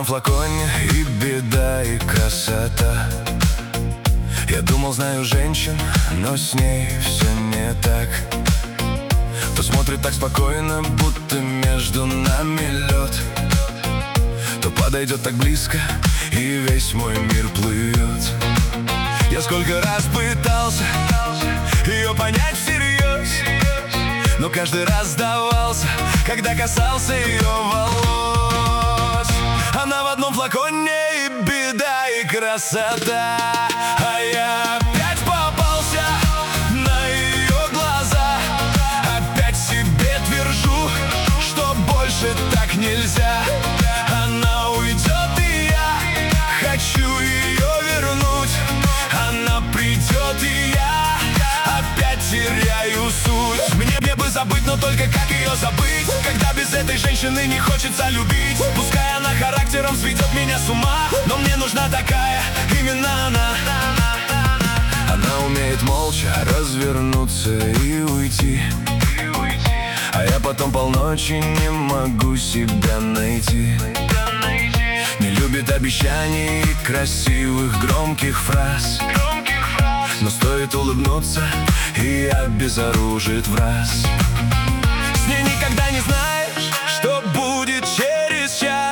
флаконе и беда, и красота. Я думал, знаю женщин, но с ней все не так. То смотрит так спокойно, будто между нами лед, то подойдет так близко, и весь мой мир плывет. Я сколько раз пытался ее понять всерьез, но каждый раз сдавался, когда касался ее волос. Она в одном флаконе и беда, и красота. А я опять попался на ее глаза. Опять себе твержу, что больше так нельзя. Она уйдет, и я хочу ее вернуть. Она придет, и я опять теряю суть. Мне бы забыть, но только как ее забыть, когда без этой женщины не хочется любить. Пускай она характером сведет меня с ума, но мне нужна такая, именно она. Она умеет молча развернуться и уйти, а я потом полночи не могу себя найти. Не любит обещаний и красивых громких фраз, но стоит улыбнуться, и обезоружит враз. С ней никогда не знаешь, что будет через час.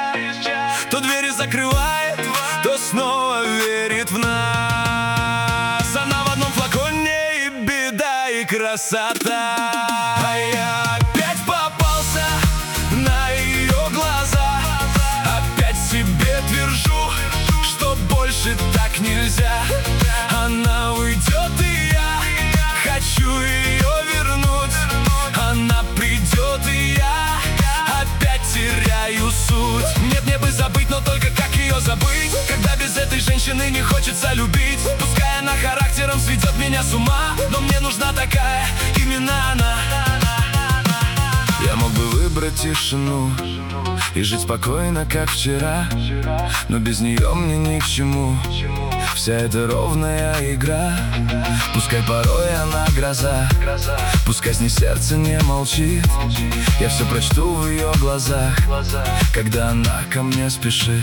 То двери закрывает, то снова верит в нас. Она в одном флаконе и беда, и красота. А я опять попался на ее глаза. Опять себе твержу, что больше так нельзя. Она уйдет, и я хочу ее вернуть. Она придет, и я опять теряю суть. Мне бы забыть, но только как ее забыть, когда без этой женщины не хочется любить. Пускай она характером сведет меня с ума, но мне нужна такая, именно она. Я мог бы выбрать тишину и жить спокойно, как вчера, но без нее мне ни к чему вся эта ровная игра. Пускай порой она гроза, пускай с ней сердце не молчит. Я все прочту в ее глазах, когда она ко мне спешит.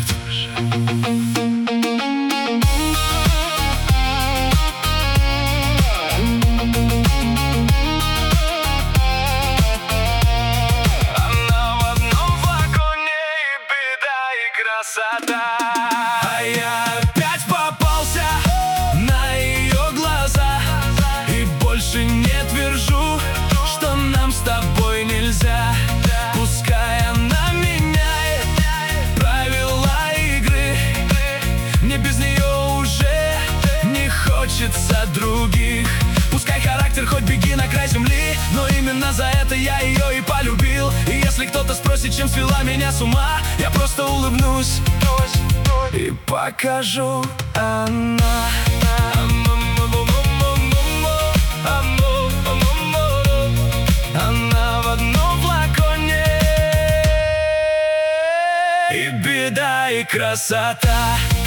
Красота. А я опять попался на ее глаза, и больше не твержу, что нам с тобой нельзя. Пускай она меняет правила игры, мне без нее уже не хочется других. Пускай характер хоть беги на край земли, но именно за это я ее и полюбил. И если кто-то спросит, чем свела меня с ума, я просто улыбнусь и покажу. Она в одном флаконе и беда, и красота.